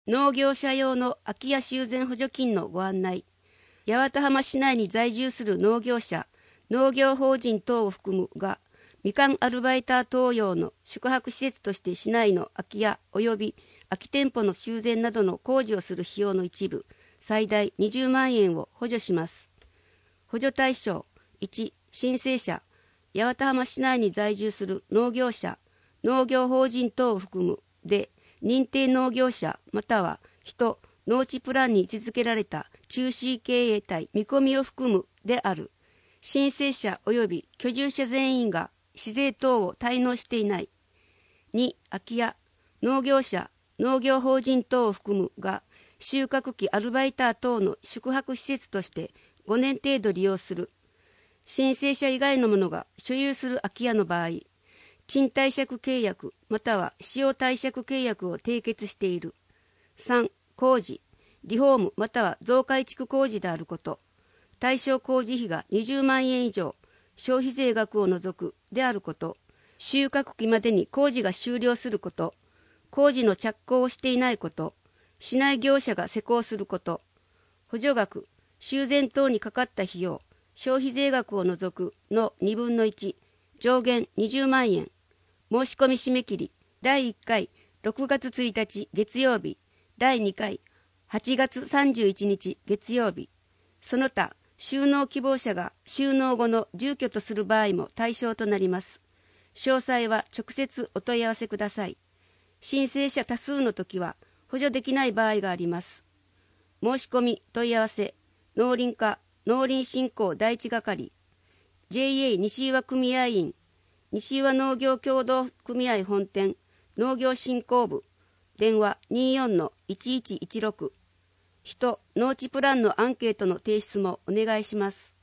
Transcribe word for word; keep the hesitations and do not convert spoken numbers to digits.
農業者用の空き家修繕補助金のご案内。八幡浜市内に在住する農業者、農業法人等を含むが、みかんアルバイター等用の宿泊施設として市内の空き家及び空き店舗の修繕などの工事をする費用の一部、最大にじゅうまんえんを補助します。補助対象いち、申請者、八幡浜市内に在住する農業者、農業法人等を含むで、認定農業者または人、農地プランに位置づけられた中止経営体見込みを含むである。申請者及び居住者全員が市税等を滞納していない。に、空き家、農業者、農業法人等を含むが、収穫期アルバイター等の宿泊施設としてごねん程度利用する。申請者以外の者が所有する空き家の場合、賃貸借契約または使用貸借契約を締結している。さん、工事、リフォームまたは増改築工事であること。対象工事費がにじゅうまんえん以上、消費税額を除くであること。収穫期までに工事が終了すること。工事の着工をしていないこと。市内業者が施工すること。補助額、修繕等にかかった費用、消費税額を除くのにぶんのいち、上限にじゅうまんえん。申し込み締め切り、だいいっかいろくがつついたち月曜日、だいにかいはちがつさんじゅういちにち月曜日。その他、収納希望者が収納後の住居とする場合も対象となります。詳細は直接お問い合わせください。申請者多数の時は補助できない場合があります。申し込み問い合わせ、農林課農林振興第一係、ジェーエー 西岩組合員、西岩農業協同組合本店、農業振興部、電話 にじゅうよんのいちいちいちろく、人、農地プランのアンケートの提出もお願いします。